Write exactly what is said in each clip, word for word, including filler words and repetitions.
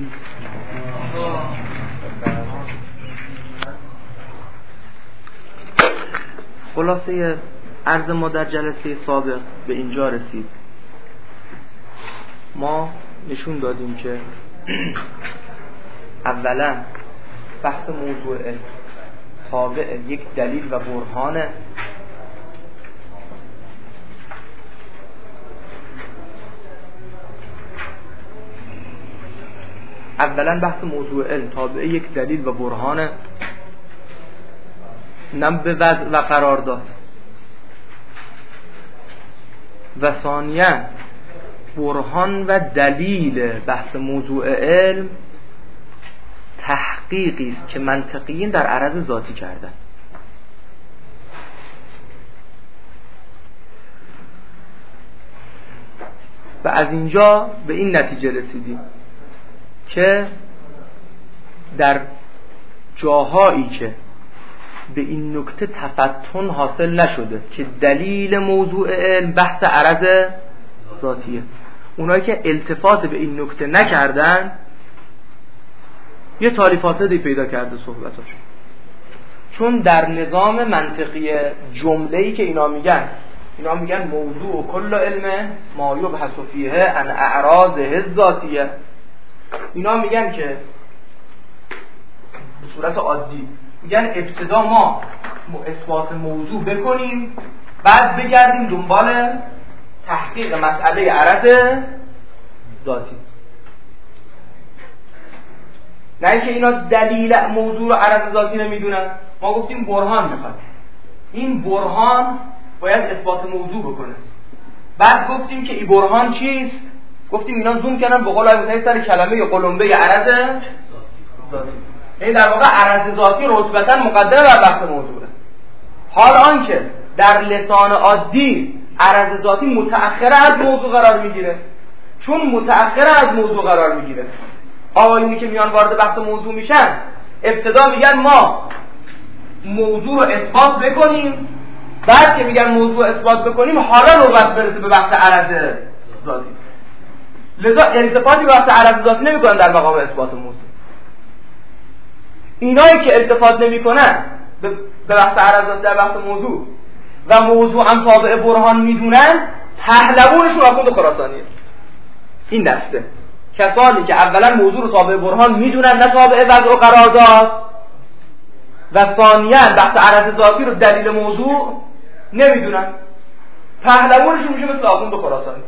خلاصه عرض ما در جلسه سابق به اینجا رسید. ما نشون دادیم که اولا بحث موضوع تابع یک دلیل و برهانه. اولا بحث موضوع علم تابع یک دلیل و برهانه، نم به وضع و قرار داد. و ثانیاً برهان و دلیل بحث موضوع علم تحقیقی است که منطقیین در عرض ذاتی کردن. و از اینجا به این نتیجه رسیدیم که در جاهایی که به این نکته تفتن حاصل نشده که دلیل موضوع علم بحث عرض ذاتیه، اونایی که التفات به این نکته نکردن یه تالی فاسدی پیدا کرده صحبتاش. چون در نظام منطقی جمله‌ای که اینا میگن اینا میگن موضوع و کل علم ما یبحث فیه عن اعراضه الذاتیه، اینا میگن که به صورت عادی میگن ابتدا ما اثبات موضوع بکنیم بعد بگردیم دنبال تحقیق مسئله عرض ذاتی. نه اینکه اینا دلیل موضوع رو عرض ذاتی نمیدونن. ما گفتیم برهان میخواد، این برهان باید اثبات موضوع بکنه. بعد گفتیم که این برهان چیست؟ گفتیم اینا زوم کردن به قول آیه سر کلمه یا قلمبه عرض ذاتی. این در واقع عرض ذاتی رتبتا مقدمه بر بحث موضوعه. حال آنکه در لسان عادی عرض ذاتی متأخر از موضوع قرار میگیره. چون متأخر از موضوع قرار میگیره، آقایونی که میان وارد بحث موضوع میشن ابتدا میگن ما موضوع رو اثبات بکنیم، بعد که میگن موضوع اثبات بکنیم حالا نوبت برسه به بحث عرض ذاتی. لذا التفاتی به بحث عرض ذاتی نمیکنن در مقام اثبات موضوع. اینایی که التفات نمیکنن به بحث عرض ذاتی در بحث موضوع و موضوع هم تابع برهان میدونن، پهلوانشون آخوند خراسانیه. این دسته کسانی که اولا موضوع رو تابع برهان میدونن نه تابع وضع و قرارداد، و ثانیاً بحث عرض ذاتی رو دلیل موضوع نمیدونن، پهلوانشون میشه مثل آخوند خراسانی.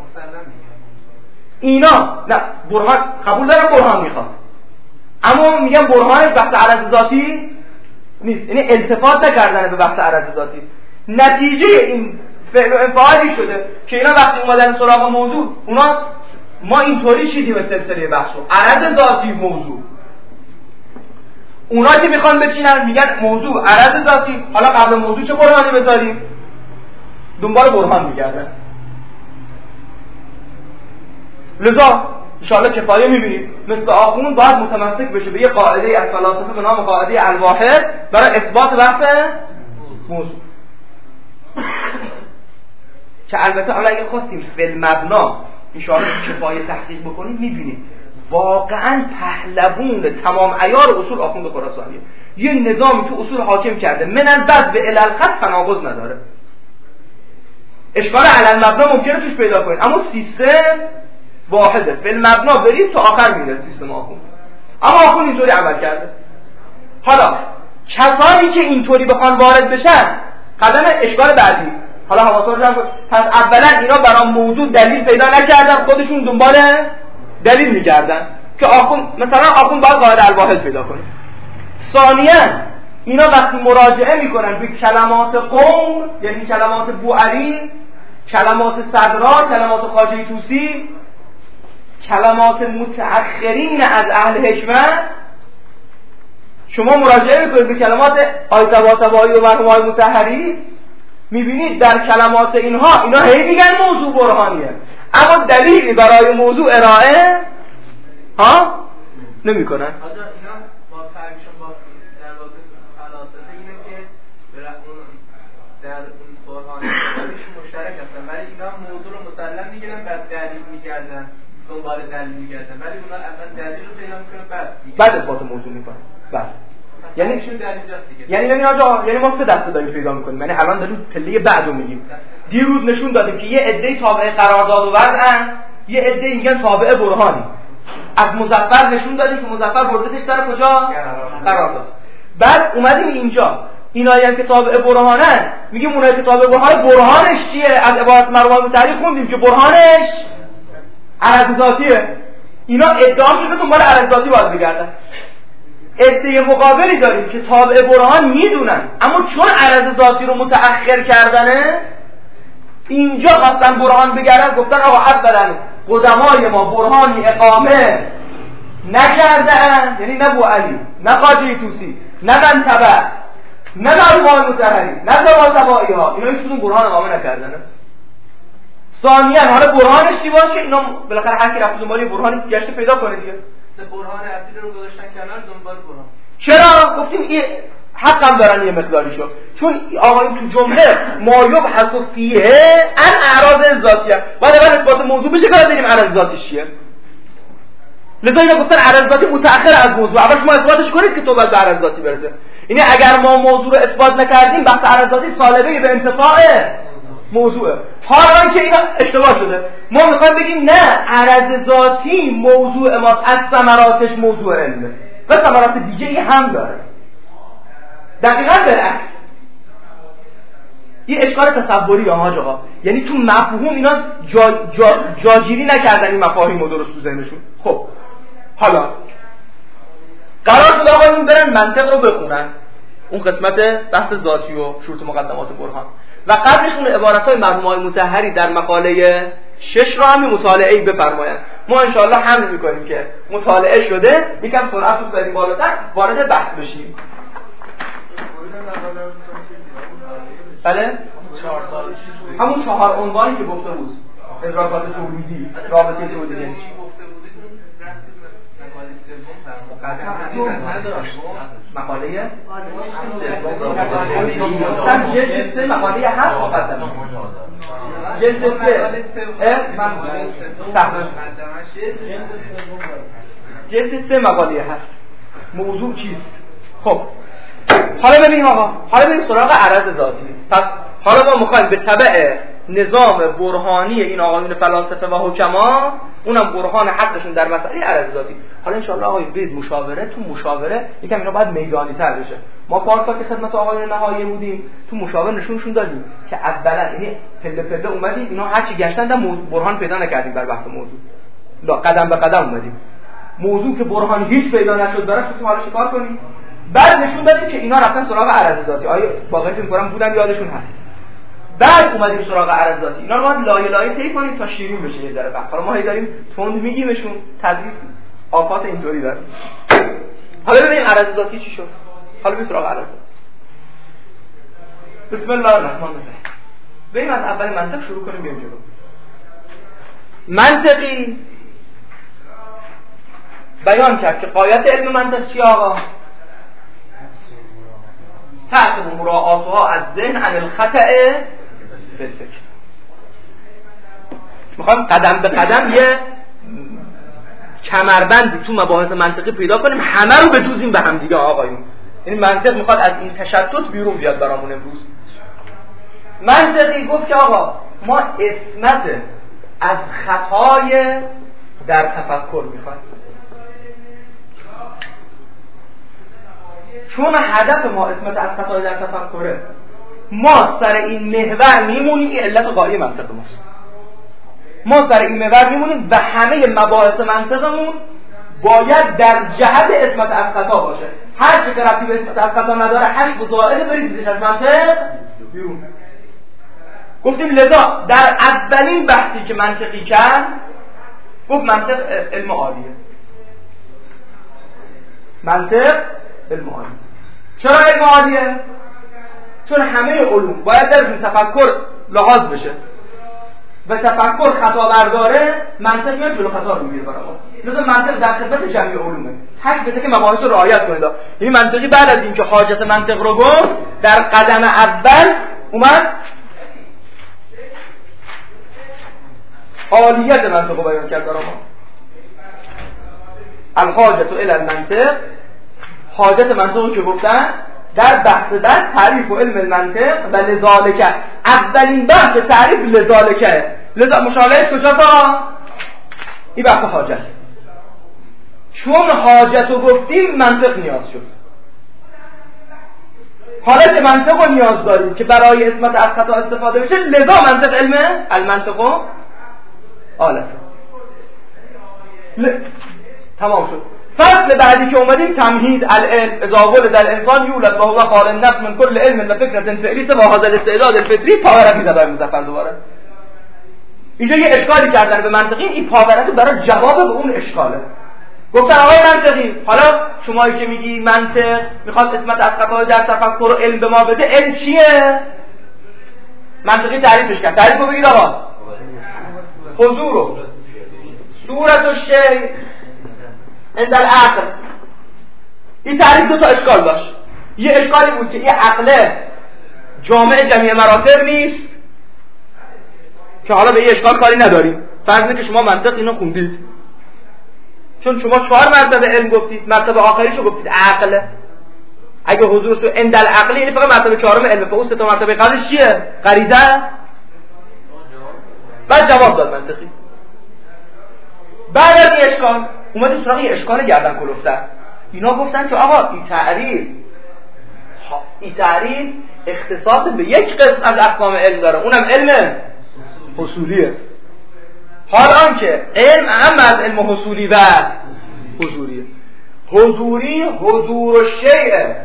اینا نه برهان قبول دارن، برهان میخواد، اما میگن برهانش بحث عرض ذاتی نیست، یعنی التفات نکردن به بحث عرض ذاتی. نتیجه این فعل و انفعالی شده که اینا وقتی اومدن سراغ موضوع، اونا ما اینطوری چیدیم سلسله بحثو عرض ذاتی موضوع. اونا که میخوان بچینن میگن موضوع عرض ذاتی، حالا قبل موضوع چه برهانی بذاریم؟ دنبال برهان میگردن. لذا انشاءالله کفایه میبینید مثل آخوند باید متمسک بشه به یه قاعده از فلاسفه به نام قاعده الواحد برای اثبات بحث موضوع. که البته حالا اگه خواستیم فی المبنا انشاءالله کفایه تحقیق بکنیم میبینید واقعا پهلوون تمام عیار اصول آخوند خراسانیه. یه نظامی تو اصول حاکم کرده من البد به الالخط تناقض نداره. اشکال علی المبنا ممکنه توش پیدا کنید، اما سیستم واحده. فی المبنا برید تا آخر میره سیستم آخوند. اما آخوند اینطوری عمل کرده. حالا کسانی که اینطوری بخوان وارد بشن، قدم اشکال بعدی، حالا حواسا رو جمع کن. پس اولا اینا برای موضوع دلیل پیدا نکردن، خودشون دنبال دلیل می‌گردن که آخوند مثلا آخوند باید قاعده الواحد پیدا کنه. ثانیاً اینا وقتی مراجعه میکنن به کلمات قوم، یعنی کلمات بوعلی، کلمات صدرا، کلمات خواجه طوسی، کلمات متأخرین از اهل حکمت، شما مراجعه میکنید به کلمات آیه طباطبایی و مرحوم آیه مطهری، میبینید در کلمات اینها اینا هی میگن موضوع برهانیه، اما دلیلی برای موضوع ارائه ها نمیکنن. اینا با فرقشون با در واقع فلاسفه اینه که در اون برهانی مشترک هستن، ولی اینا موضوع رو مسلم میگیرن بعد دلیل میگردن. دنبال دلیل میگردن، ولی اونا اول دلیل رو پیدا میکنن بعد بعد اثبات موضوع میکنن. بله یعنی چون دلیل دیگه یعنی ببین آقا، یعنی ما سه دسته داریم پیدا میکنیم. یعنی الان داریم پله بعدو میگیم. دیروز نشون دادیم که یه عده تابع قرارداد و وضعن، یه عده میگن تابع برهانی. از مظفر نشون دادیم که مظفر بردتش سر کجا؟ قرارداد. بعد اومدیم اینجا اینایی هم که تابع برهانن میگیم اونایی که تابع برهان برهانش چیه؟ از عبارت مرحوم تعریف خوندیم که برهانش عرض ذاتیه. اینا ادعاشون که دنبال عرض ذاتی باید بگردن. عده مقابلی داریم که تابع برهان میدونن اما چون عرض ذاتی رو متأخر کردنه اینجا خواستن برهان بگردن، گفتن آقا اولا قدمای ما برهانی اقامه نکردن، یعنی نه بوعلی نه خواجه طوسی نه منتبه نه مرحوم مطهری نه طباطبایی ها، اینا هیچ کدوم برهان اقامه نکردن. ثانیاً حالا برهانش چی باشه؟ اینا بالاخره هر کی رفت دنبال برهانی گشت پیدا کنه دیگه. برهان اصلی رو گذاشتن کنار دنبال برهان. چرا؟ گفتیم این حق هم دارن یه مقداری شو، چون آقایون تو جمله ما یبحث فیه ان اعراض ذاتیه، بعد اول اثبات موضوع بشه که ببینیم عرض ذاتیش چیه. لذا اینا گفتن عرض ذاتی متأخر از موضوع، اولش ما اثباتش کنید که تو بعد به عرض ذاتی برسه. یعنی اگر ما موضوع رو اثبات نکردیم بحث عرض ذاتی سالبه به انتفاع موضوعه. حالا که اینا اشتباه شده، ما میخوایم بگیم نه عرض ذاتی موضوع ماست، از ثمراتش موضوع علمه و ثمرات دیگه ای هم داره. دقیقاً بالعکس. این اشکال تصوری ها آقا، یعنی تو مفهوم اینا جا جا جاگیری نکردن این مفاهیم رو درست تو ذهنشون. خب حالا قرار شد آقا این برن منطق رو بخونن، اون قسمت بحث ذاتی و شروط مقدمات برهان و قبلشون عبارت‌های مرحوم مطهری در مقاله شش را هم مطالعه‌ای بفرمایند. ما انشاءالله حمل می‌کنیم که مطالعه شده یکم سرعت رو بریم بالاتر وارد بحث بشیم. بله؟ همون چهار عنوانی که گفته بود، ادراکات تولیدی، رابطه تولیدی. مقاله سم جلد سه مقاله هفت مقدمه جلد سه جلد سه مقاله هفت موضوع چیست؟ خب حالا ببینیم آقا، حالا ببینیم سراغ عرض ذاتی. پس حالا ما میخوایم به تبع نظام برهانی این آقایون فلاسفه و حکما، اونم برهان حقشون در مسئله عرض ذاتی. حالا ان شاء الله آقای برید مشاوره، تو مشاوره یکم اینا باید میدانی تر بشه. ما پارسال که خدمت آقایون نهایی بودیم تو مشاوره نشونشون دادیم که اولا یعنی پله پله اومدیم اینا هر چی گشتن در برهان پیدا نکردیم بر بحث موضوع. لا قدم به قدم اومدیم. موضوع که برهان هیچ پیدا نشد براش تو حالا چیکار کنیم؟ بعد نشون دادیم که اینا رفتن سراغ عرض ذاتی. آیا واقعا فکر کنم بودن یادشون هست. بعد اومدیم سراغ عرض ذاتی. اینا رو باید لایه لایه طی کنیم تا شیرین بشه یه ذره. بس حالا ما هی داریم تند میگیمشون، تدریس آفات اینطوری داره. حالا ببینیم عرض ذاتی چی شد. حالا بریم سراغ عرض ذاتی. بسم الله الرحمن الرحیم. بریم از اول منطق شروع کنیم بیایم جلو. منطقی بیان کرد که غایت علم منطق چی آقا؟ تعقب مراعاتها از ذهن عن الخطأ فی الفکر. میخوایم قدم به قدم یه کمربندی تو مباحث منطقی پیدا کنیم، همه رو بدوزیم به هم دیگه آقایون. یعنی منطق میخواد از این تشتت بیرون بیاد برامون امروز. منطقی گفت که آقا ما عصمت از خطای در تفکر میخوایم، چون هدف ما عصمت از خطای در تفکره، ما سر این محور میمونیم. این علت غایی منطق ماست. ما سر این محور میمونیم و همه مباحث منطقمون باید در جهت عصمت از خطا باشه. هر چه که ربطی به عصمت از خطا نداره هشت و زائد بریزیدش از منطق بیرون. گفتیم لذا در اولین بحثی که منطقی کرد گفت منطق علم عالیه. منطق علم عالیه. چرا علم عالیه؟ چون همه علوم باید درشون تفکر لحاظ بشه و تفکر خطا برداره، منطق میاد جلو خطا رو میگیره برامون. لذا منطق در خدمت جمعی علومه. تک به تک مباحث رو رعایت کنید. یعنی منطقی بعد از اینکه حاجت منطق رو گفت در قدم اول اومد عالیت منطق رو بیان کرد برامون. الحاجت الی المنطق، حاجت منطق که گفتن در بحث در تعریف و علم المنطق و لذالک، اولین بحث تعریف لذالک، لذا مشاهدهش کجا تا؟ این بحث حاجت. چون حاجت رو گفتیم منطق نیاز شد. حالا که منطق رو نیاز داریم که برای اثبات از خطا استفاده بشه، لذا منطق علمه المنطق و آلت ل... تمام شد. فصل بعدی که اومدیم تمهید العلم اذا ولد الانسان یولد و هو خال النفس من کل علم و فکرة فعلی و هذا الاستعداد الفطری. پاورقی زدن مظفر دوباره اینجا یه اشکالی کردن به منطقی، این پاورقی برای جواب به اون اشکاله. گفتن آقای منطقی، حالا شمایی که میگی منطق میخواد اسمت از خطای در تفکر و علم به ما بده، علم چیه؟ منطقی تعریفش کرد. تعریف رو بگید آقا. حضور و صورت و شیء عند العقل. این تعریف دو تا اشکال داشت. یه اشکالی بود که این عقل جامع جمعی مراتب نیست، که حالا به این اشکال کاری نداریم. فرض کنید که شما منطق اینو خوندید، چون شما چهار مرتبه علم گفتید، مرتبه آخریشو گفتید عقل. اگه حضور سو عند العقل، یعنی فقط مرتبه چهارم علم، فوق سه تا مرتبه قبلش چیه؟ غریزه. بعد جواب داد منطقی. بعد از این اشکال اومد سراغ اشکال گردن کلفته. اینا گفتن که آقا این تعریف این تعریف اختصاص به یک قسم از اقسام علم داره، اونم علم حصولیه. حال آنکه علم اهم از علم حصولی و حضوریه. حضوری حضور و شیء،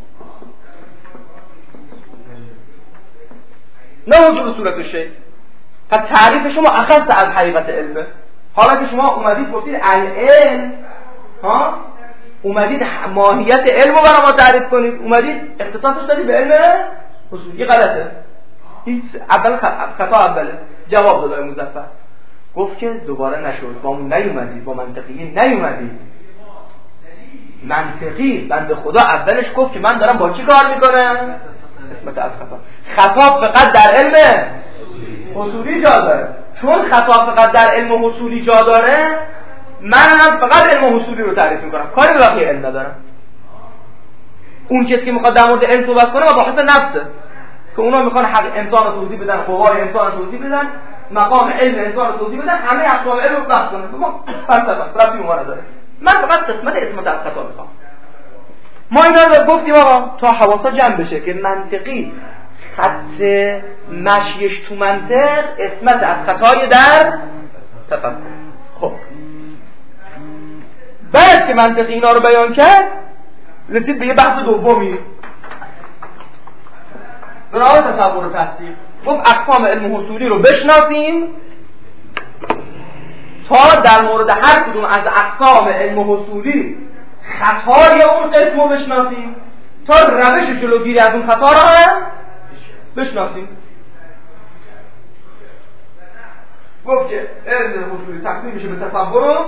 نه حضور صورت و شیء. پس تعریف شما اخذ از حقیقت علمه. حالا که شما اومدید گفتید العلم، ها اومدید ماهیت علم رو برای ما تعریف کنید، اومدید اختصاصش دادید به علم حصولی. غلطه. هیچ اول خطا اوله. جواب داد مظفر، گفت که دوباره نشد، با اون نیومدید، با منطقی نیومدید. منطقی بنده خدا اولش گفت که من دارم با چی کار میکنم؟ اسمت از خطا. خطا فقط در علم حصولی جا داره. چون خطا فقط در علم حصولی جا داره، من هم فقط علم حصولی رو تعریف میکنم، کاری به بقیه علم ندارم. اون کسی که میخواد در مورد علم صحبت کنه مباحث نفسه، که اونا میخوان حق انسان رو توضیح بدن، قوای انسان رو توضیح بدن، مقام علم انسان رو توضیح بدن، همه اقسام علم رو بحث کنن. ما فلسفه ربطی اونها نداره. من فقط قسمت اسمت از خطا میخوام. ما اینا رو گفتیم آقا تا حواسا جمع بشه که منطقی خط مشیش تو منطق اسمت از خطای در تفکر. خب بعد که منطقی اینا رو بیان کرد، رسید به یه بحث دومی به نام تصور و تصدیق. گفت اقسام علم حصولی رو بشناسیم تا در مورد هر کدوم از اقسام علم حصولی خطای اون قسم رو بشناسیم، تا روش جلوگیری از اون خطا رو هم بشناسیم. گفت که علم حصولی تقسیم میشه به تصور و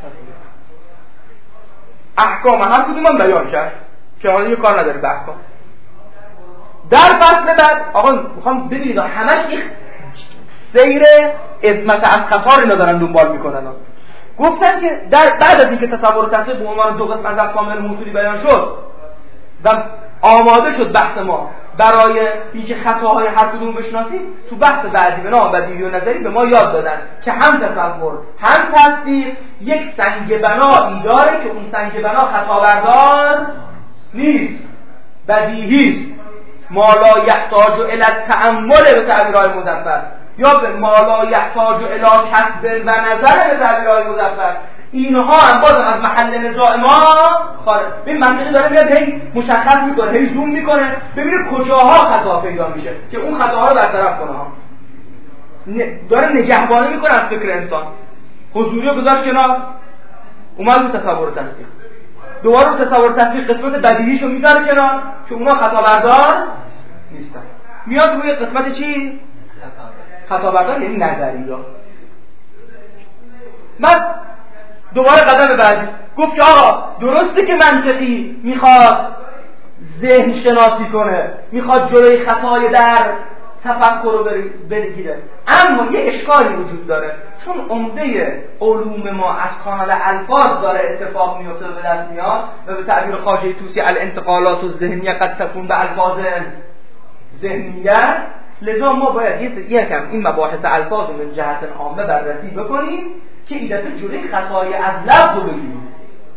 احکام هر کدوم هم بیان کرد که حالا یه کار نداره به احکام. در فصل بعد آقا میخوام ببینید همش این سیر عظمت از خطا رو دارن دنبال میکنن. گفتن که در بعد از اینکه تصور و تصدیق به عنوان دو قسم از اقسام علم حصولی بیان شد و آماده شد بحث ما برای اینکه خطاهای هر کدوم بشناسیم، تو بحث بعدی به نام بدیهی و نظری به ما یاد دادن که هم تصور هم تصدیق یک سنگ بنایی داره که اون سنگ بنا خطا بردار نیست، بدیهی است. ما لا یحتاج الی التأمل به تعبیرهای مظفر، یا به ما لا یحتاج الی کسب و نظر به تعبیرهای مظفر. اینها هم باز از محل نزاع ما خارج. ببین منطقی داره میاد هی مشخص میکنه، هی زوم میکنه ببینه کجاها خطا پیدا میشه که اون خطاها رو برطرف کنه. ها داره نگهبانی میکنه از فکر انسان. حضوری رو گذاشت کنار، اومد رو تصور تصدیق. دوباره رو تصور تصدیق قسمت بدیهیشو میذاره کنار که اونا خطا بردار نیستن. میاد روی قسمت چی؟ خطا بردار، یعنی نظری. ها بعد دوباره قدم بعدی گفت که آقا درسته که منطقی میخواد ذهن شناسی کنه، میخواد جلوی خطای در تفکر رو بگیره. اما یه اشکالی وجود داره، چون عمده علوم ما از کانال الفاظ داره اتفاق میفته به دست میاد و به تعبیر خواجه طوسی الانتقالات الذهنیه قد تكون به الفاظ ذهنیه، لذا ما باید یکم این مباحث الفاظ رو من جهت عامه بررسی بکنیم که ایدت جلوی خطای از لفظ رو بگیریم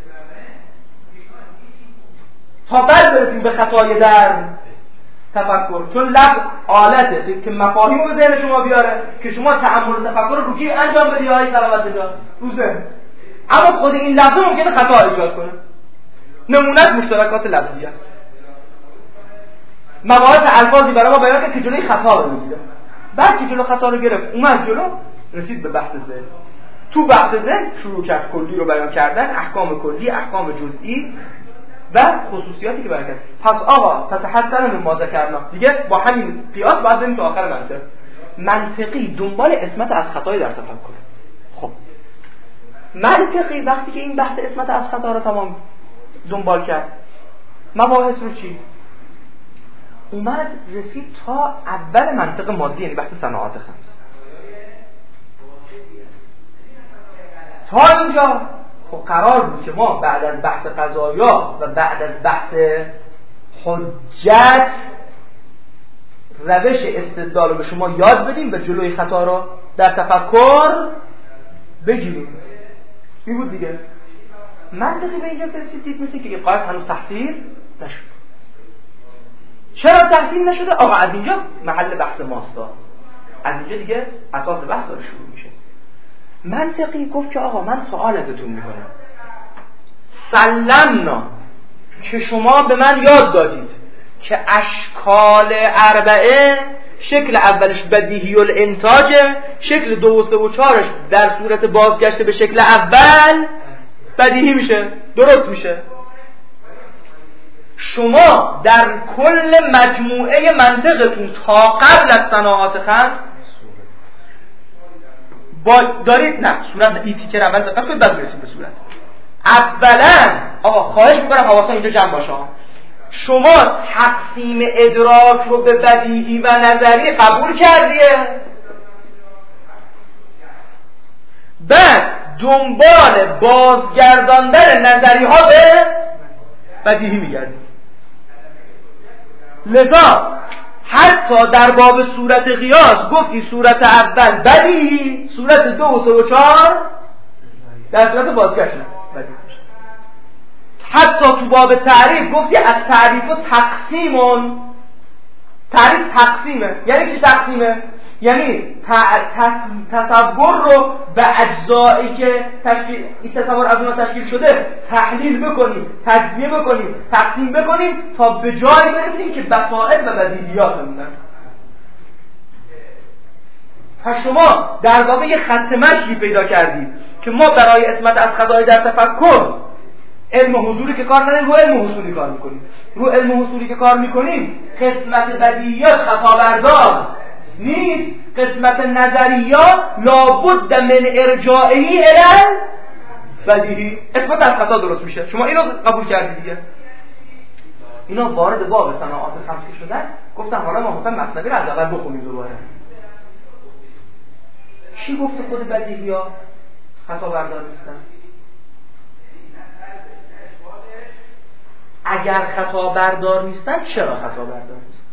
تا بعد برسیم به خطای در تفکر. چون لفظ آلته که مفاهیم رو به ذهن شما بیاره که شما تأمل تفکر رو کی انجام بدی های سلامت جا رو ذهن، اما خود این لفظ ممکنه خطا ایجاد کنه. نمونهش مشترکات لفظی است. مباحث الفاظی برای ما بیان کرد که جلوی خطا رو میگیره. بعد که جلو خطا رو گرفت اومد جلو، رسید به بحث ذهن. تو بحث ذهن شروع کرد کلی رو بیان کردن، احکام کلی، احکام جزئی و خصوصیاتی که بیان کرد. پس آقا تتحسن من ما ذکرنا، دیگه با همین قیاس بعد بریم تا آخر منطق. منطقی دنبال اسمت از خطای در تفکر. خب منطقی وقتی که این بحث اسمت از خطا رو تمام دنبال کرد، مباحث رو چی؟ اومد رسید تا اول منطق مادی، یعنی بحث صناعات خمس. تا اینجا خب قرار بود که ما بعد از بحث قضایا و بعد از بحث حجت روش استدلال رو به شما یاد بدیم و جلوی خطا رو در تفکر بگیریم. این بود دیگه. منطقی به اینجا رسید مثل که این قاعده هنوز تحصیل نشد. چرا تحصیل نشده؟ آقا از اینجا محل بحث ماستا، از اینجا دیگه اساس بحث داره شروع میشه. منطقی گفت که آقا من سوال ازتون میکنم، سلمنا که شما به من یاد دادید که اشکال اربعه شکل اولش بدیهی الانتاجه، شکل دو و سه و چارش در صورت بازگشت به شکل اول بدیهی میشه، درست میشه. شما در کل مجموعه منطقتون تا قبل از صناعات خمس با دارید نه صورت این تیکر اول دقت کنید بعد برسید به صورت. اولا آقا خواهش میکنم حواسا اینجا جمع باشه، شما تقسیم ادراک رو به بدیهی و نظری قبول کردیه، بعد دنبال بازگرداندن نظری ها به بدیهی میگردید. لذا حتی در باب صورت قیاس گفتی صورت اول بدیهی، صورت دو و سه و چهار در صورت بازگشت بدیهی. حتی تو باب تعریف گفتی از تعریف و تقسیمون، تعریف تقسیمه. یعنی چی تقسیمه؟ یعنی تصور رو به اجزایی که تشکیل این تصور از اونها تشکیل شده تحلیل بکنیم، تجزیه بکنیم، تقسیم بکنیم تا به جایی برسیم که بصائر و بدیهیات موندن. پس شما در واقع یه خط مشی پیدا کردید که ما برای اسمت از خطای در تفکر علم حضوری که کار نداریم، رو علم حصولی کار میکنیم. رو علم حصولی که کار میکنیم قسمت بدیهیات خطا بردار نیست، قسمت نظریات لابد من ارجاعی الی بدیهی، اسمت از خطا درست میشه. شما اینو قبول کردید دیگه. اینا وارد باب صناعات خمس شدن، گفتن حالا ما مثلا مثنوی رو از اول بخونیم دوباره. چی گفته خود بدیهیات خطا بردار نیستن؟ اگر خطا بردار نیستن چرا خطا بردار نیستن؟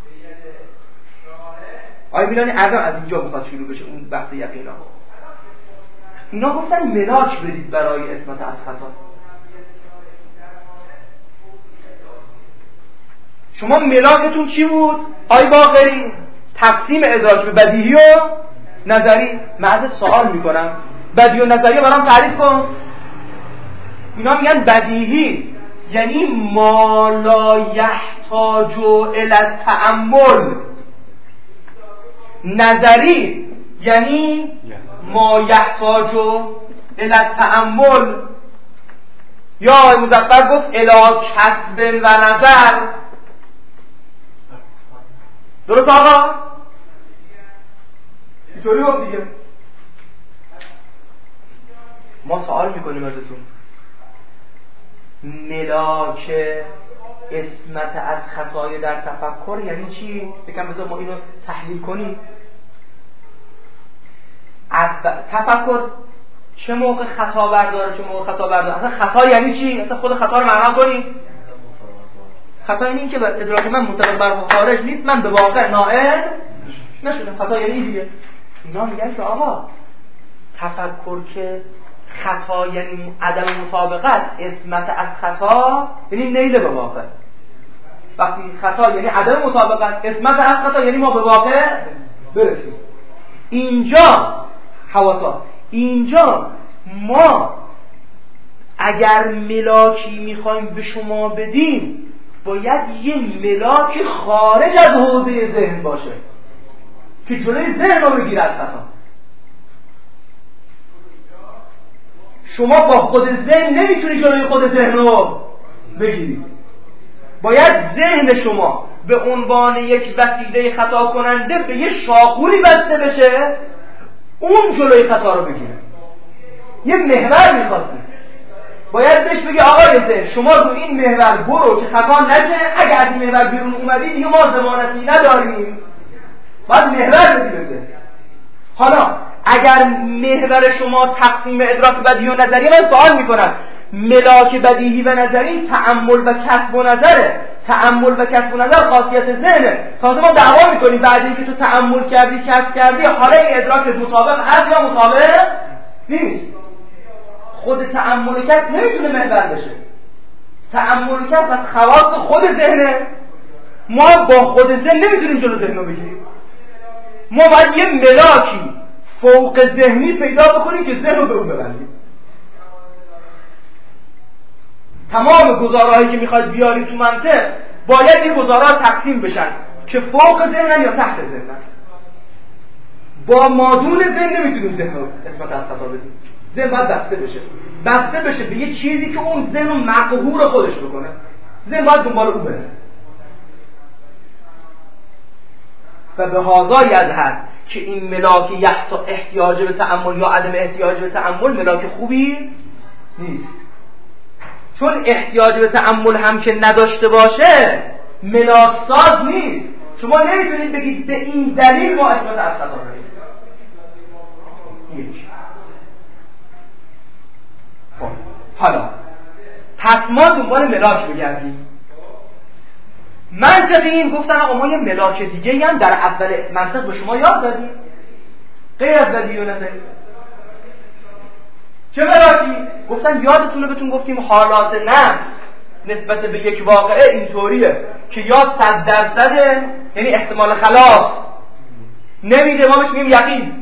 آیا بیلانی ازم از اینجا بخواد شروع بشه اون بحث یقینا. اینا گفتن ملاک بدید برای اسمت از خطا. شما ملاکتون چی بود؟ آی باقری تقسیم ادراک به بدیهی و نظری. من ازت سوال میکنم بدیهی و نظری برام تعریف کن. اینا میگن بدیهی یعنی ما لا یحتاج الی التأمل، نظری یعنی ما یحتاج الی التأمل. یا مظفر گفت الی کسب و نظر. درست آقا؟ اینطوری گفت دیگه. ما سوال میکنیم ازتون، ملاک عصمت از خطای در تفکر یعنی چی؟ یکم بذار ما اینو تحلیل کنیم. تفکر چه موقع خطا برداره چه موقع خطا برداره؟ اصلا خطا یعنی چی؟ اصلا خود خطا رو معنا کنید. خطا یعنی این که ادراک من مطابق بر خارج نیست، من به واقع نائل نشدم. خطا یعنی دیگه. اینا میگن که آقا تفکر که خطا یعنی عدم مطابقت، عصمت از خطا یعنی نیل به واقع. وقتی خطا یعنی عدم مطابقت، عصمت از خطا یعنی ما به واقع برسیم. اینجا حواسا اینجا ما اگر ملاکی میخوایم به شما بدیم باید یه ملاک خارج از حوزه ذهن باشه که جلوی ذهن رو بگیره از خطا. شما با خود ذهن نمیتونی جلوی خود ذهن رو بگیری. باید ذهن شما به عنوان یک وسیله خطا کننده به یه شاقولی بسته بشه، اون جلوی خطا رو بگیره. یه محور میخواستی، باید بهش بگی آقای ذهن شما رو این محور برو که خطا نشه، اگه از این محور بیرون اومدی دیگه ما ضمانتی نداریم. باید محور بدی بده. حالا اگر محور شما تقسیم ادراک بدیهی و نظری، من سوال میکنم ملاک بدیهی و نظری تأمل و کسب و نظره. تأمل و کسب و نظر خاصیت ذهنه. تازه ما دعوا میکنیم بعد اینکه تو تأمل کردی کسب کردی حالا این ادراک مطابق هست یا مطابق نیست. خود تأمل و کسب نمیتونه محور بشه. تأمل و کسب از خواص خود ذهنه. ما با خود ذهن نمیتونیم جلو ذهن رو بگیریم. ما باید یه ملاکی فوق ذهنی پیدا بکنیم که ذهن رو به اون ببندیم. تمام گزارهایی که میخواید بیاری تو منطق باید این گزارها تقسیم بشن که فوق ذهنن یا تحت ذهنن. با مادون ذهن نمیتونیم ذهن رو اسمت از خطا بدیم. ذهن باید بسته بشه بسته بشه به یه چیزی که اون ذهن رو مقهور خودش بکنه. ذهن باید دنبال اون بره. و به هازای از حد که این ملاک یحتا احتیاج به تأمل یا عدم احتیاج به تأمل ملاک خوبی نیست. چون احتیاج به تأمل هم که نداشته باشه ملاک ساز نیست. شما نمیتونید بگید به این دلیل ما اثبات از خطا داریم. یک. خب حالا پس ما دنبال ملاک بگردیم. منطق این گفتن آقا ما یه ملاک دیگه هم در اول منطق به شما یاد دادیم غیر از بدیهی و نظری. چه ملاکی؟ گفتن یادتونه بهتون گفتیم حالات نفس نسبت به یک واقعه اینطوریه که یا صد درصده یعنی احتمال خلاف نمیده ما بهش میگیم یقین،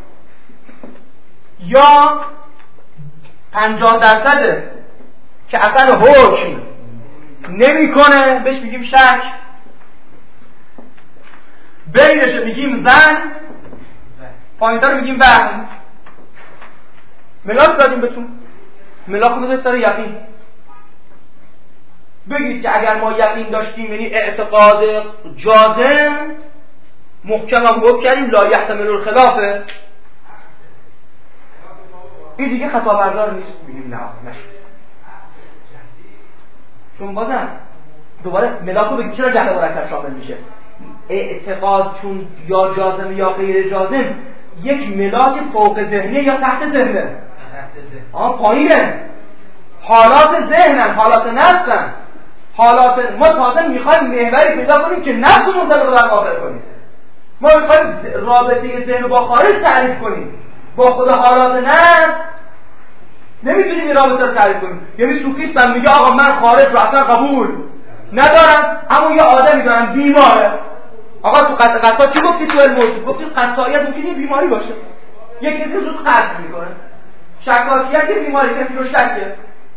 یا پنجاه درصده که اثر حکم نمیکنه بهش میگیم شک، بینش میگیم زن، پایین‌تر میگیم وهم. ملاک دادیم بهتون، ملاک رو بذارید سر یقین. بگید که اگر ما یقین داشتیم یعنی اعتقاد جازم محکم هم حکم کردیم لا یحتمل الخلافه، این دیگه خطا بردار نیست. بگیم نه نشد. چون بازم دوباره ملاک رو بگید چرا جهل مرکب شامل میشه. اعتقاد چون یا جازم یا غیر جازم یک ملاک فوق ذهنی یا تحت ذهنه. آه پایینه. حالات ذهنن، حالات نفسن، حالات ما تازه میخوایم محوری پیدا کنیم که نفس رو منطبق بر واقع کنیم. ما میخوایم رابطه ذهن با خارج تعریف کنیم. با خود حالات نفس نمیتونیم این رابطه رو تعریف کنیم. یعنی صوفیست هم میگه آقا من خارج رو اصلا قبول ندارم، اما یه آدمی دارم بیماره. آقا تو قطع قطع چی گفتی تو علم اصول؟ گفتی قطعیت ممکنه بیماری باشه. یک کسی زود قطع میکنه. شکاکیت یه بیماری، کسی رو شکه.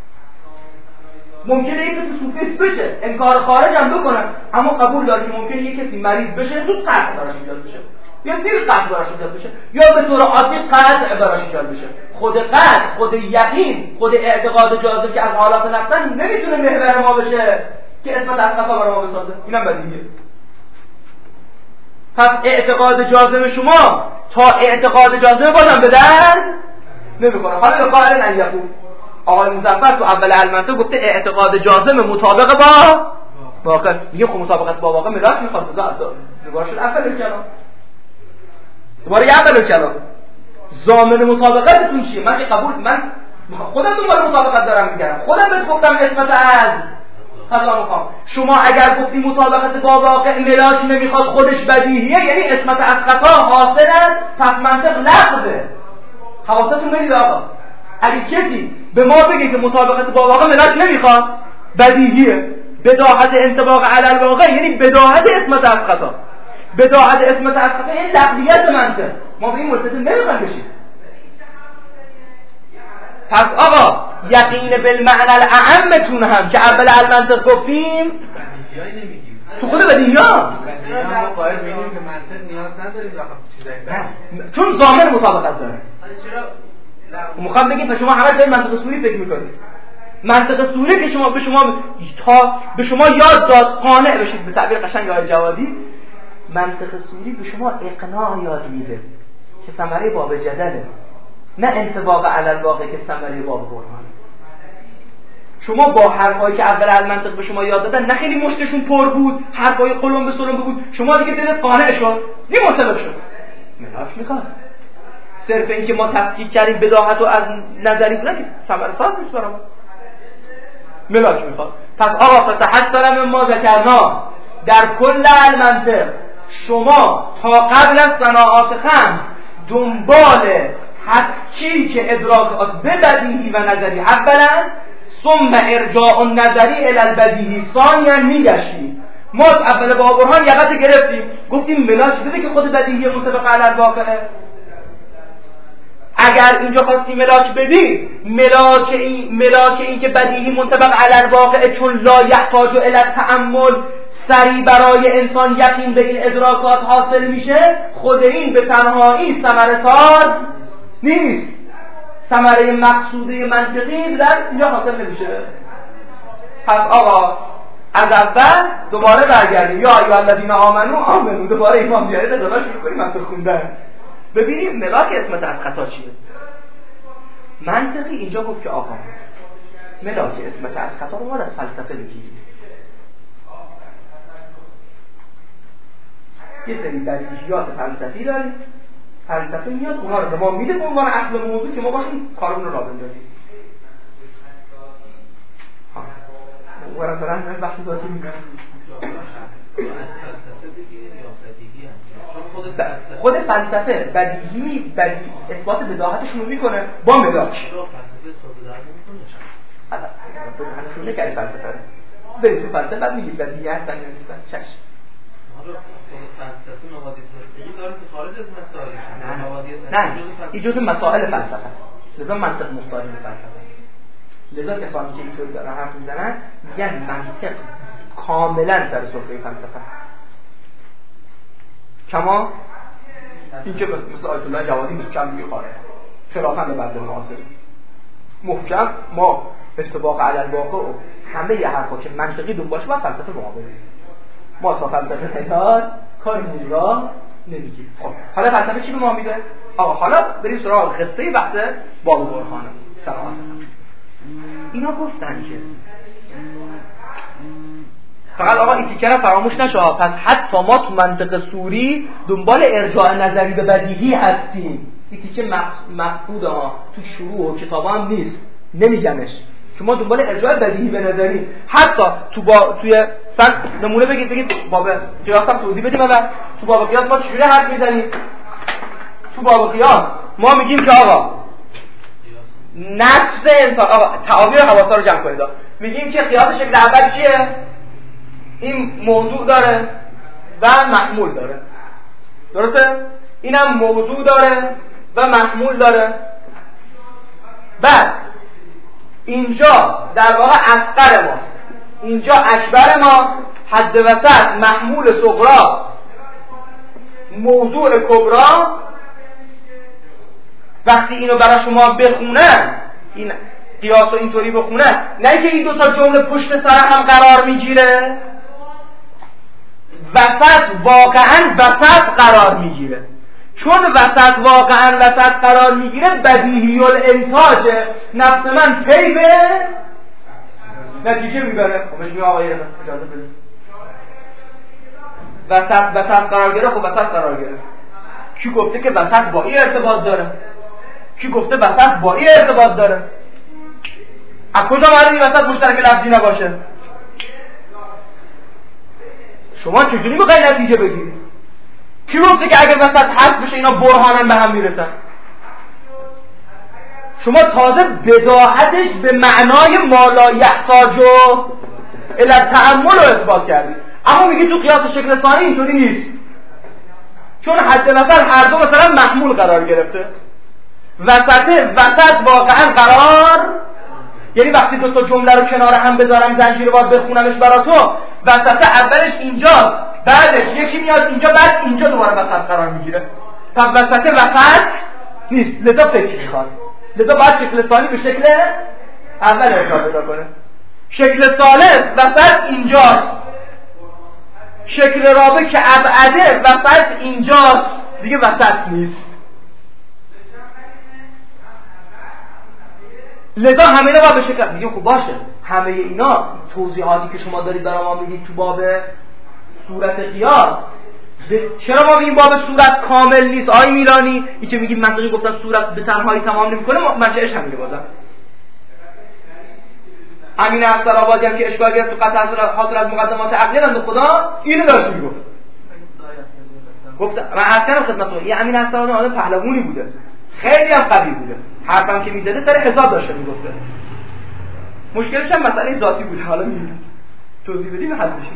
ممکنه یک کسی صوفیست بشه، انکار خارج هم بکنه، اما قبول داره که ممکنه یک کسی مریض بشه زود قطع براش ایجاد بشه، یا دیر قطع براش ایجاد بشه، یا به طور عادی قطع براش ایجاد بشه. خود قطع، خود یقین، خود اعتقاد جازم که از حالات نفسن نمیتونه محور ما بشه که اسمت از خطا برای ما بسازه. اینم بدیهیه. پس اعتقاد جازم شما تا اعتقاد جازم بازم به درد نمیکنه. حالا قائل ان یقول آقای مظفر تو اول المنطق گفته اعتقاد جازم مطابق با واقع میگه خب مطابقت با واقع ملاک میخواد بذار دوباره شد اول کلام دوباره یه اول کلام ضامن مطابقتتون چیه؟ من که قبول من خودم دنبال مطابقت دارم میگم خودم بهت گفتم اسمت از خدا میخوام شما اگر گفتی مطابقت با واقع ملاک نمیخواد خودش بدیهیه یعنی اسمت از خطا حاصل است پس منطق لغوه حواستون بدید آقا اگه کسی به ما بگه که مطابقت با واقع ملاک نمیخواد بدیهیه بداهت انطباق علی الواقع یعنی بداهت اسمت از خطا بداهت اسمت از خطا یعنی لغویت منطق ما به این ملتزم نمیخوایم بشیم پس آقا یقین بالمعنى الاعمتون هم که اول المنطق گفتیم تو خود بدیهیان چون ضامن مطابقت داره میخوام بگیم به شما همه به منطق سوری فکر میکنید منطق سوری که شما به شما تا به شما یاد داد قانع بشید به تعبیر قشنگ آقای جوادی منطق سوری به شما اقناع یاد میده که ثمره باب جدله نه انطباق علی الواقع که ثمره باب برهان شما با حرفایی که اول المنطق به شما یاد دادن نه خیلی مشتشون پر بود حرفای قلم به سلم بود شما دیگه دلت قانع شد نی مرتبط شد ملاک میخواد صرف این که ما تفکیک کردیم بداهت و از نظری بودن که ثمره ساز نیست برام ملاک میخواد پس آقا فتحسر من ما ذکرنا در کل المنطق شما تا قبل از صناعات خمس دنبال حقی که ادراکات به بدیهی و نظری اولا ثم ارجاع النظری الی البدیهی ثانیا میگشتیم ما اول با برهان یقت گرفتیم گفتیم ملاک بده که خود بدیهی مطابق علی الواقعه اگر اینجا خواستی ملاک بدی ملاک این ملاک این که بدیهی منطبق علی الواقع چون لا یحتاج الی التأمل سری برای انسان یقین به این ادراکات حاصل میشه خود این به تنهایی ثمره ساز نیست ثمره مقصوده منطقی در اینجا حاصل نمیشه پس آقا از اول دوباره برگردیم یا ایها الذین آمنو آمنو دوباره ایمان بیارید دوباره شروع کنیم منطق خوندن ببینیم ملاک اسمت از خطا چیه منطقی اینجا گفت که آقا ملاک اسمت از خطا رو ما از فلسفه بگیریم یه سری بدیهیات فلسفی داریم فلسفه میاد اونها رو به ما میده به عنوان اصل موضوع که ما باشیم کارمون رو را بندازیم ها ورا دارن من وقتی داده میگم خود فلسفه بدیهی بدیهی اثبات بداهتش رو میکنه با ملاک هنوز نکردی فلسفه بریم تو فلسفه بعد میگید بدیهی هستن یا نیستن چشم فلسفه مبادی تصدیقی داره که خارج از مسائل نه این جزء مسائل فلسفه است لذا منطق مختار فلسفه است لذا کسانی که اینطوری دارن حرف میزنن میگن منطق کاملا سر سفره فلسفه است کما این که مثل آیت الله جوادی محکم میگه خاره خلافا به بعد معاصر محکم ما اتفاق علی الواقع و همه ی حرفا که منطقی دون باشه و فلسفه مقابل ما تا فلسفه نیاد کارمون را نمیگیم خب حالا فلسفه چی به ما میده؟ آقا حالا بریم سراغ قصه بحث باب برهان سلامت اینا گفتن که فقط آقا این تیکه رو فراموش نشه پس حتی ما تو منطق سوری دنبال ارجاع نظری به بدیهی هستیم این تیکه مفقود ها تو شروع و کتاب هم نیست نمیگمش که ما دنبال ارجاع بدیهی به نظری حتی تو با توی فن نمونه بگید بگید باب قیاس هم توضیح بدیم و تو باب قیاس ما چجوری حرف میزنیم تو باب قیاس ما میگیم که آقا نفس انسان آقا تعابیر حواسا رو جمع کنید میگیم که قیاس شکل اول چیه این موضوع داره و محمول داره درسته اینم موضوع داره و محمول داره بعد اینجا در واقع اصغر ماست اینجا اکبر ما حد وسط محمول صغرا موضوع کبرا وقتی اینو برای شما بخونن این قیاس رو اینطوری بخونن نه که این دوتا جمله پشت سر هم قرار میگیره وسط واقعا وسط قرار میگیره چون وسط واقعا وسط قرار میگیره بدیهی الانتاج نفس من پی به نتیجه میبره خب بهش میگه آقا اجازه بده وسط وسط قرار گرفت و وسط قرار گرفت. کی گفته که وسط با این ارتباط داره؟ کی گفته وسط با این ارتباط داره؟ از کجا معلومه این وسط مشترک لفظی نباشه؟ شما چجوری میخواید نتیجه بگیرید؟ کی گفته که اگر وسط حذف بشه اینا برهانن به هم میرسن؟ شما تازه بداهتش به معنای مالا یحتاج الی تأمل رو اثبات کردید، اما میگی تو قیاس شکل ثانی اینطوری نیست، چون حد مثلا هر دو مثلا محمول قرار گرفته. وسط وسط واقعا قرار، یعنی وقتی دو تا جمله رو کنار هم بذارم زنجیر باید بخونمش برا تو، وسط اولش اینجا، بعدش یکی میاد اینجا، بعد اینجا دوباره وسط قرار میگیره. پس وسط وسط نیست، لذا فکر میخواد، لذا باید شکل ثانی به شکل اول ارجاع پیدا کنه. شکل ثالث وسط اینجاست، شکل رابع که ابعده وسط اینجاست، دیگه وسط نیست. لذا همه اینا باید به شکل میگیم خب باشه، همه اینا توضیحاتی که شما دارید برای ما میگید تو باب صورت قیاس، چرا ما میگیم باب صورت کامل نیست؟ آی میلانی این که میگیم منطقی گفتن صورت به تنهایی تمام نمیکنه، منشأش همینه. بازم امین استرابادی هم که اشکال گرفت تو قطع حاصل از مقدمات عقلی بنده خدا اینو داشت میگفت. گفتم من عرض کردم خدمتتون یه امین استرابادی آدم پهلوانی بوده، خیلی هم قوی بوده، حرفم که میزده سر حساب داشته میگفته. مشکلش هم مسئله ذاتی بوده، حالا میبینید توضیح بدیم حل بشه.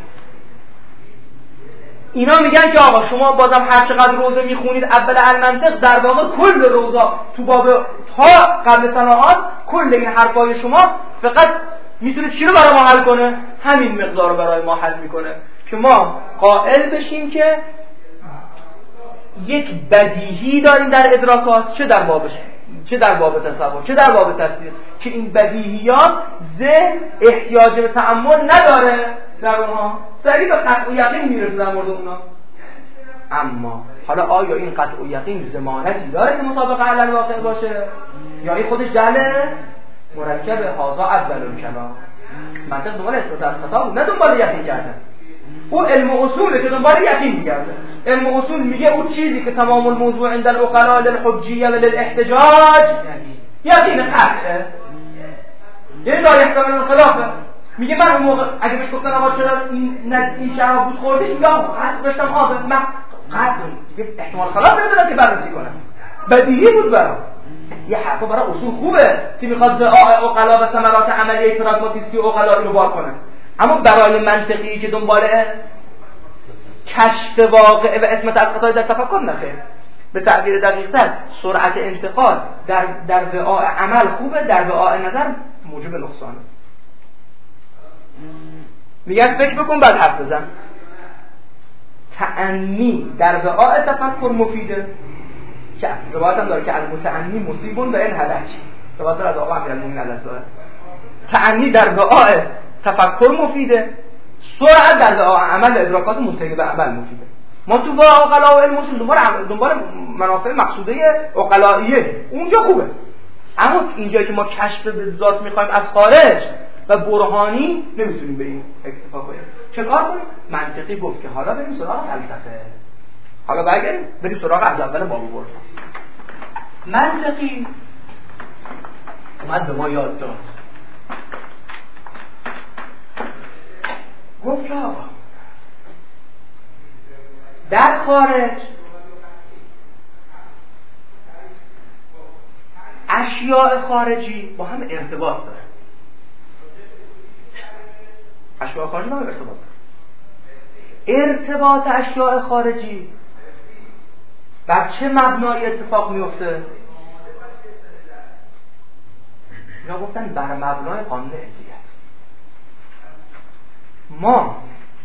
اینا میگن که آقا شما بازم هر چقدر روزه میخونید اول المنطق، در واقع کل روزا تو باب تا قبل صناعات کل این حرفای شما فقط میتونه چی رو برای ما حل کنه؟ همین مقدار رو برای ما حل میکنه که ما قائل بشیم که یک بدیهی داریم در ادراکات، چه در بابش، چه در باب تصور، چه در باب تصدیق، که این بدیهیات ذهن احتیاج به تأمل نداره در اونها، سریع به قطع و یقین میرسه در مورد اونها. اما حالا آیا این قطع و یقین ضمانتی داره که مطابق علل واقع باشه، یا این خودش جهل مرکب هازا اول الکلام؟ منطق دنبال اثبات از خطا بود، نه دنبال یقین کردن. او علم اصوله که دنبال یقین میگرده. علم اصول میگه اون چیزی که تمام الموضوع عند العقلاء للحجیه و للاحتجاج یقین قطعه، یعنی لا یحتمل الخلافه. میگه من اون موقع اگه بهش گفتن آقا چرا این این شراب بود خوردیش، میگه آقا قطع داشتم آب، من قطع دیگه احتمال خلاف نمیدونم که بررسی کنم، بدیهی بود برام. یه حرفا برای اصول خوبه که میخواد ذراع عقلا و ثمرات عملیه پراگماتیستی عقلا رو بار کنه، اما برای منطقی که دنبال کشف واقع و اسمت از خطای در تفکر نخیر. به تعبیر دقیق‌تر سرعت انتقال در در وعاء عمل خوبه، در وعاء نظر موجب نقصانه. میگن فکر بکن بعد حرف بزن. تأنی در وعاء تفکر مفیده، که روایت هم داره که المتأنی مصیبون و این هلک، روایت از آقا امیرالمومنین علیه السلام. تأنی در وعاء تفکر مفیده، سرعت در وعاء عمل ادراکات منتهی به عمل مفیده. ما تو وعاء عقلا و علم اصول دنبال دنبال منافع مقصوده عقلائیه، اونجا خوبه، اما اینجایی که ما کشف به ذات میخوایم از خارج و برهانی نمیتونیم به این اکتفا کنیم. چه کار کنیم؟ منطقی گفت که حالا بریم سراغ فلسفه، حالا برگردیم بریم سراغ از اول باب برهان. منطقی اومد به ما یاد داد، گفت که آقا در خارج اشیاء خارجی با هم ارتباط داره. اشیاء خارجی با هم ارتباط داره. ارتباط اشیاء خارجی بر چه مبنای اتفاق میفته؟ اینا گفتن بر مبنای قانون علیت. ما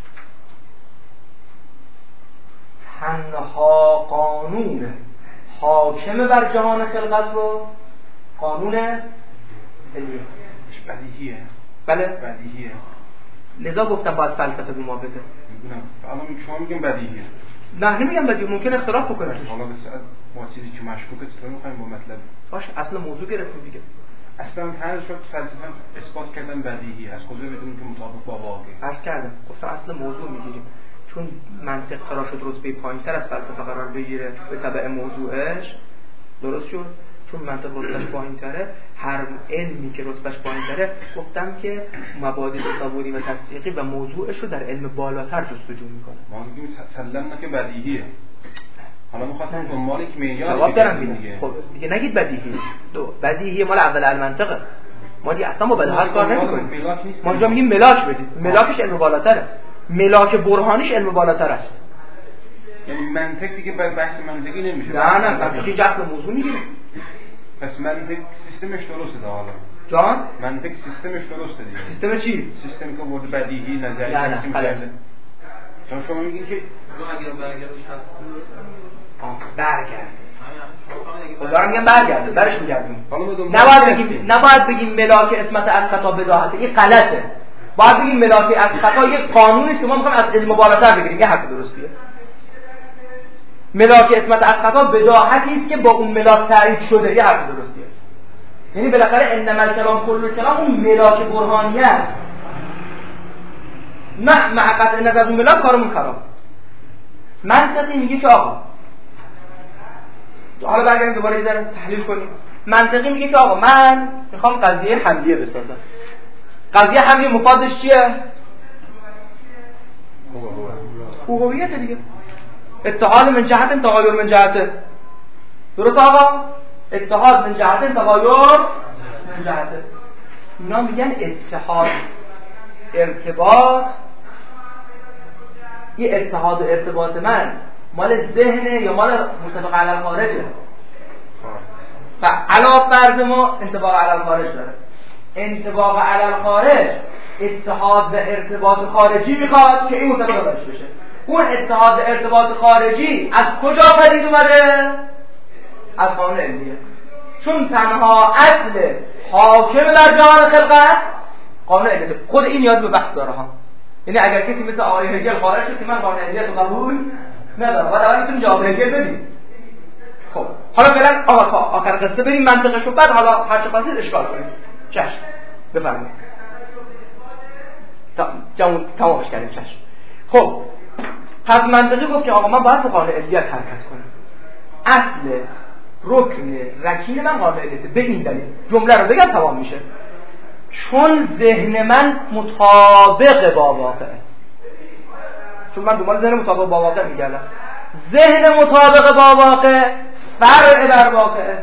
تنها قانون حاکم بر جهان خلقت رو قانون علیت بدیهیه. بله بدیهیه. لذا گفتم باید فلسفه به ما بده. میدونم. الان شما میگم بدیهیه. نه نمیگم بدیهیه، ممکن اختلاف بکنه. حالا به صورت ما چیزی که مشکوکه چطور میخوایم با مطلب باشه اصلا موضوع گرفتیم دیگه. اصلا هر شب فلسفه اثبات کردن بدیهی از کجا بدونیم که مطابق با واقع؟ عرض کردم گفتم اصلا موضوع میگیریم. چون منطق قرار شد رتبه پایین‌تر از فلسفه قرار بگیره به تبع موضوعش، درست شد؟ چون منطق رتبهش پایین‌تره، هر علمی که رتبهش پایین‌تره گفتم که مبادی تصوری و تصدیقی و موضوعش رو در علم بالاتر جستجو میکنه. ما میگیم سلمنا که بدیهیه. حالا می‌خواستم دنبال یک معیار جواب دارم دیگه. خب دیگه نگید بدیهی. دو بدیهی مال اول المنطقه. ما دیگه اصلا با بدیهیات کار نمی‌کنیم. ما اینجا میگیم ملاک بدید. ملاکش علم بالاتر است. ملاک برهانیش علم بالاتر است. یعنی منطق دیگه بر بحث منطقی نمیشه. نه نه منطقی جفت موضوع میگیره. پس منطق سیستمش درسته ده حالا. جان؟ منطق سیستمش درسته دیگه. سیستم چی؟ سیستمی که بود بدیهی نظری تقسیم کرده. چون شما میگین که اگه برگردش هست آه برگرد. خدا میگم برگرد، برش میگردیم. نباید بگیم نباید بگیم ملاک اسمت از خطا بداهته. این غلطه. باید بگیم ملاک از خطا یک قانونی است که ما میخوایم از علم بالاتر بگیریم. یه حرف درستیه. ملاک اسمت از خطا بداهتی است که با اون ملاک تعریف شده. یه حرف درستیه. یعنی بالاخره انما الکلام کل کلام اون ملاک برهانیه است. نه محقق نظر از اون ملاک کارمون خراب. منطقی میگه که آقا حالا برگردیم دوباره یه ذره تحلیل کنیم. منطقی میگه که آقا من میخوام قضیه حملیه بسازم. قضیه حملیه مفادش چیه؟ هویت دیگه. اتحاد من جهت تغایر من جهت. درست آقا؟ اتحاد من جهت تغایر من جهت. اینا میگن اتحاد ارتباط. یه اتحاد و ارتباط من مال ذهنه یا مال مطابق علی الخارجه. و علاوه فرض ما انطباق علی الخارج داره. انطباق علی الخارج اتحاد و ارتباط خارجی میخواد که این مطابق داشته بشه. اون اتحاد و ارتباط خارجی از کجا پدید اومده؟ از قانون علمیه. چون تنها اصل حاکم در جهان خلقت قانون علمیه. خود این نیاز به بحث داره ها. یعنی اگر کسی مثل آقای هگل خارج شد که من قانون علمیه رو قبول ندارم، ولی اول میتونیم جواب هگل بدیم. خب حالا فعلا آقا آخر قصه بریم منطقش رو، بعد حالا هر چه خواستید اشکال کنید. چشم بفرمایید. تا جمع تمامش کردیم. چشم. خب پس منطقی گفت که آقا من باید به قانون علیت حرکت کنم. اصل رکن رکین من قانون علیته. به این دلیل جمله رو بگم تمام میشه. چون ذهن من مطابق با واقعه. چون من دنبال ذهن مطابق با واقع میگردم. ذهن مطابق با واقع فرع بر واقعه.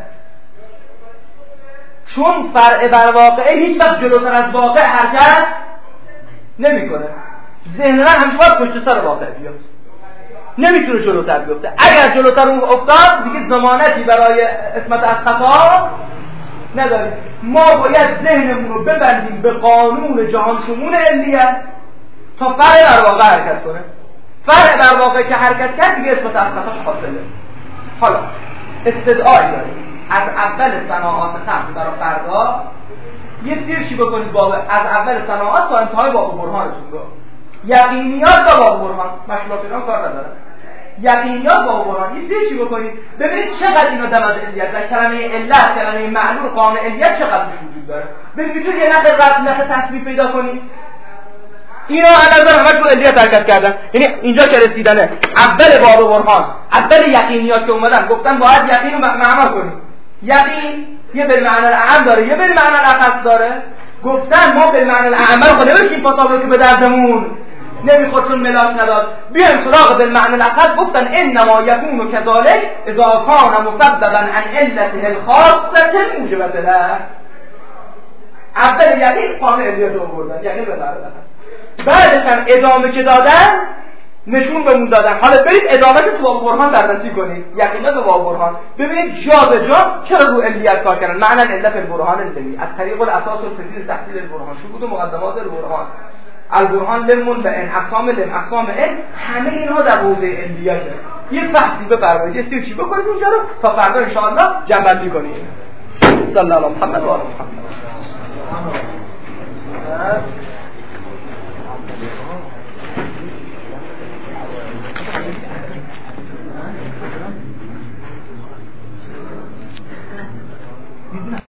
چون فرع بر واقعه هیچ وقت جلوتر از واقع حرکت نمیکنه. ذهن من همیشه باید پشت سر واقع بیاد. نمیتونه جلوتر بیفته. اگر جلوتر اون افتاد دیگه ضمانتی برای اسمت از خطا نداریم. ما باید ذهنمون رو ببندیم به قانون جهان شمول علیت تا فرع بر واقع حرکت کنه. فرع بر واقع که حرکت کرد دیگه اسمت از خطاش حاصله. حالا استدعایی داریم از اول صناعات خمس برای فردا یه سیرشی بکنید باب از اول صناعات تا انتهای باب برهانتون رو. یقینیات تا باب برهان مشکلات اینا کار نداره. یقینیات باب برهان یه سیرشی بکنید ببینید چقدر اینا دم از علیت و کلمه علت کلمه معلول قانون علیت چقدر وجود داره. ببینید میتونید یه نقل رد نقل تصویر پیدا کنید. اینا از نظر همش رو علیت حرکت کردن. یعنی اینجا که رسیدنه اول باب برهان اول یقینیات که اومدن گفتن باید یقین رو معمل کنیم. یقین یه به معنی اعم داره یه به معنی اخص داره. گفتن ما به معنی اعم رو نمیشیم پاتابلو که به دردمون نمیخواد چون ملاک نداد. بیایم سراغ به معنی اخص. گفتن انما یکون کذالک اذا کان مسببا عن علته الخاصه موجبه له. اول یقین قانون علیت رو بردن یقین به دردن. بعدش هم ادامه که دادن نشون بهمون دادن. حالا برید ادامه تو باب برهان بررسی کنید. یقینا به باب برهان ببینید جا به جا چرا رو علیت کار کردن. معنی علت البرهان العلمی از طریق الاساس الفضیل تحصیل البرهان شروط و مقدمات البرهان البرهان لمون به ان اقسام لم اقسام ان همه اینها در حوزه علیت. یه بحثی بفرمایید یه سیرچی بکنید اونجا رو تا فردا ان شاء الله جمع بندی کنید. صلی الله علیه و محمد و آل محمد.